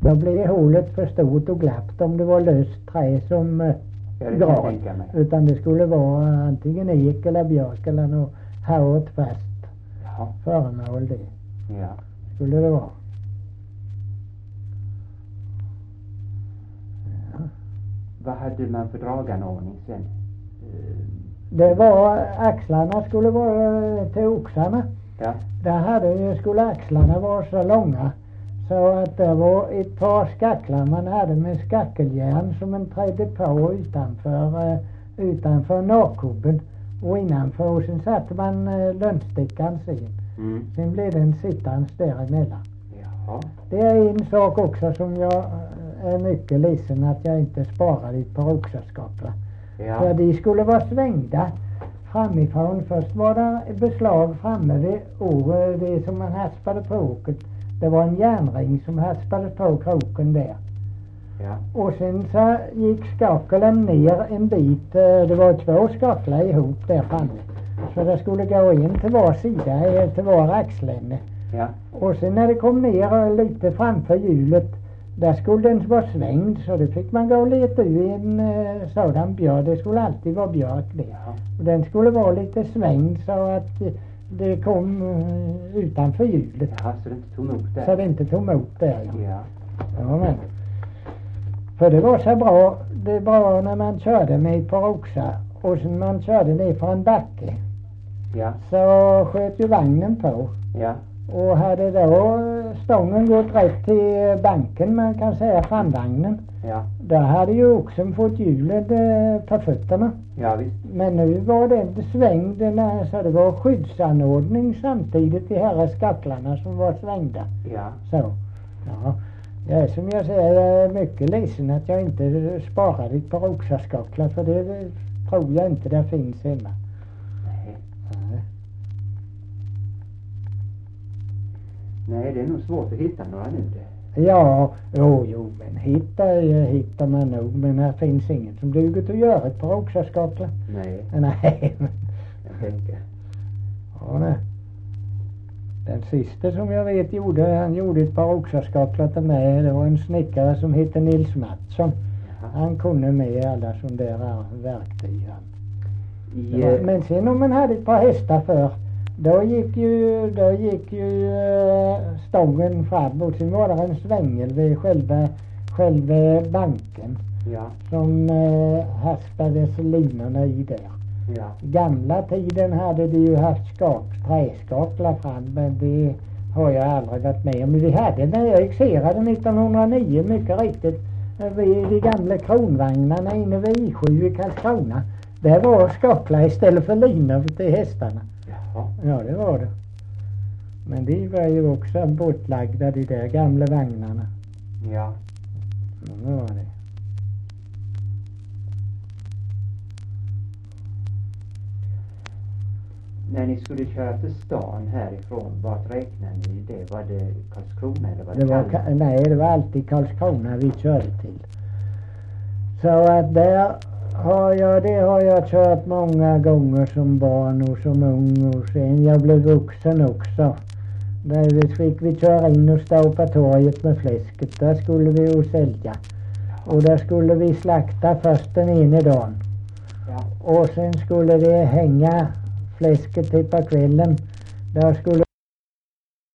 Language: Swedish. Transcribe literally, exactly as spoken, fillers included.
Då blev hålet för stort och glappt om det var löst trä som eh, Ja, det kan jag gran. tänka mig. Utan det skulle vara antingen ek eller björk eller något hårt fast Jaha. föremål det. Ja. Skulle det vara. Ja. Vad hade man för draganordning sen? Eh, Det var axlarna skulle vara eh, till oxarna. Ja. Där hade ju, skulle axlarna vara så långa så att det var ett par skacklar man hade med skackeljärn som en trädde på utanför, eh, utanför nakkubben och innanför, och sen satte man eh, lönnstickan sen. Mm. Sen blev den sittans däremellan. Jaha. Det är en sak också som jag eh, är mycket ledsen att jag inte sparade ett par oxarskaklar. Ja. För de skulle vara svängda framifrån. Först var det beslag framme vid året, det som man haspade på åket. Det var en järnring som haspade på kroken där. Ja. Och sen så gick skakelen ner en bit. eh, Det var två skaklar ihop där framme. Så det skulle gå in till var sida, eh, till var axläne. Ja. Och sen när det kom ner eh, lite framför hjulet, där skulle den vara svängd, så det fick man gå och leta i en eh, sådan björk. Det skulle alltid vara björk det. Ja. Och den skulle vara lite svängd så att eh, det kom eh, utanför hjulet. Jaha, så det inte tog emot där. Så det inte tog emot där. Ja. Ja. Ja, men. För det var så bra, det är bra när man körde med ett par oxar och sen man körde ner för en backe. Ja. Så sköt ju vagnen på. Ja. Och hade då stången gått rätt till banken, man kan säga framvagnen, Ja. där hade ju oxen fått hjulet eh, på fötterna. Ja, visst. Men nu var den svängd, när- så det var skyddsanordning samtidigt i här skacklarna som var svängda. Ja. Så, ja. Jag är, som jag säger, jag är mycket ledsen att jag inte sparade ett par oxarskacklar, för det, det tror jag inte det finns hemma. Nej. Nej. Nej, det är nog svårt att hitta några nu det. Ja, jo, jo, men hittar, hittar man nog, men här finns inget som duger till att göra ett par oxarskacklar. Nej, Nej, men, jag tänker. ja, nej. Den sista som jag vet gjorde, han gjorde ett par oxarskacklar till mig. Det var en snickare som hette Nils Mattsson. Jaha. Han kunde med alla sådana där verktyg. han. I, Det var- eh, Men sen om man hade ett par hästar för, då gick ju, då gick ju eh, stången framåt. Sen var det en svängel vid själva, själva banken ja. som eh, haspades linorna i där. Ja. Gamla tiden hade de ju haft skak, träskaklar fram, men det har jag aldrig varit med om. Men vi hade när jag exerade nittonhundranio mycket riktigt vid de gamla kronvagnarna inne vid I sju i Karlskrona. Där var skaklar istället för linor till hästarna. Jaha. Ja, det var det. Men de var ju också bortlagda, de där gamla vagnarna. Ja. Ja, det var det. När ni skulle köra till stan härifrån, vart räknade ni det? Var det Karlskrona eller var det, Det var, Kalmar? Ka- nej, det var alltid Karlskrona vi körde till. Så att där har jag, det har jag kört många gånger som barn och som ung, och sen jag blev vuxen också. Där fick vi köra in och stå på torget med fläsket. Där skulle vi ju sälja. Och där skulle vi slakta först den ena dagen. Ja. Och sen skulle det hänga fläsket till på kvällen. Där skulle